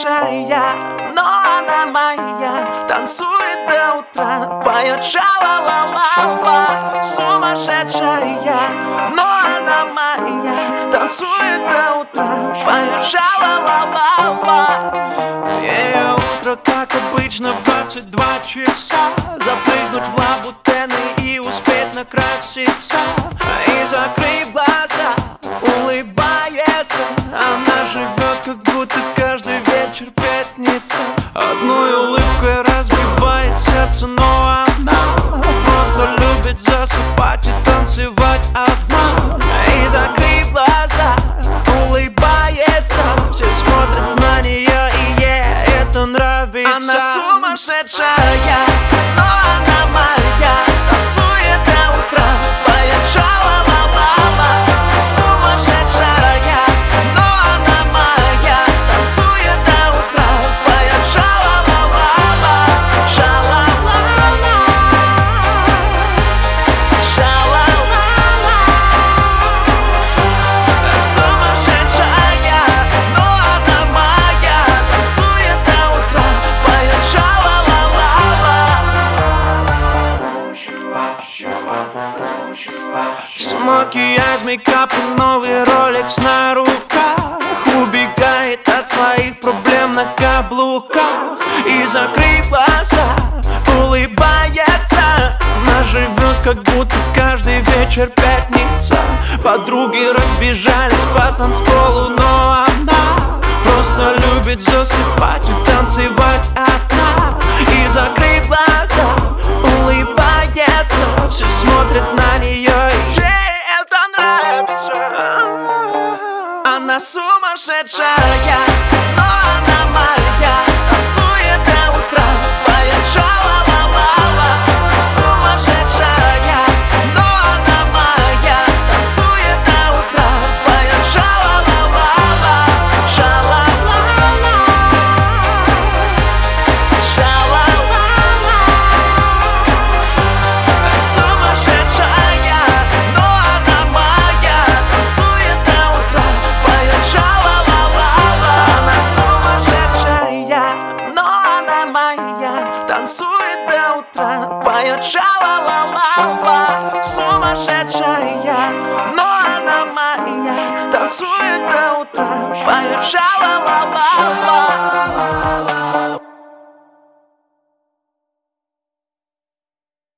сумасшедшая, но она моя. Танцует до утра, поет ша-ла-ла-ла-ла. Сумасшедшая, но она моя. Танцует до утра, поет ша-ла-ла-ла-ла. Ее утро, как обычно, в 22 часа. Запрыгнуть в лабутены и успеть накраситься. И закрыв глаза, улыбается. Она живет, как будто каждый вечер пятница. Одной улыбкой разбивает сердце, но она просто любит засыпать и танцевать одна. И закрыв глаза, улыбается. Все смотрят на нее, и ей это нравится. Она сумасшедшая, но она моя. Танцует до утра, поет ша-ла-ла-ла-ла. Сумасшедшая, но она моя. Танцует до утра, поет ша-ла-ла-ла-ла. Ша-ла-ла-ла, ша-ла-ла-ла. Сумасшедшая, но она моя. Танцует до утра, поет ша-ла-ла-ла-ла. Смоки, мейкап и новый ролекс на руках. Убегает от своих проблем на каблуках. И закрыв глаза, улыбается. Она живет, как будто каждый вечер пятница. Подруги разбежались по танцполу, но она просто любит засыпать и танцевать одна. И закрыв глаза, улыбается. Все смотрят на нее, и ей это нравится. Она сумасшедшая, но она моя. Танцует до утра, поет ша-ла-ла-ла-ла. Сумасшедшая, но она моя. Танцует до утра, поет ша-ла-ла-ла-ла. Ша-ла-ла-ла, ша-ла-ла-ла. Сумасшедшая, но она моя. Танцует до утра, поет ша-ла-ла-ла-ла. Она сумасшедшая, но она моя. Танцует до утра, поет ша-ла-ла-ла-ла. Сумасшедшая, но она моя. Танцует до утра, поет ша-ла-ла-ла-ла.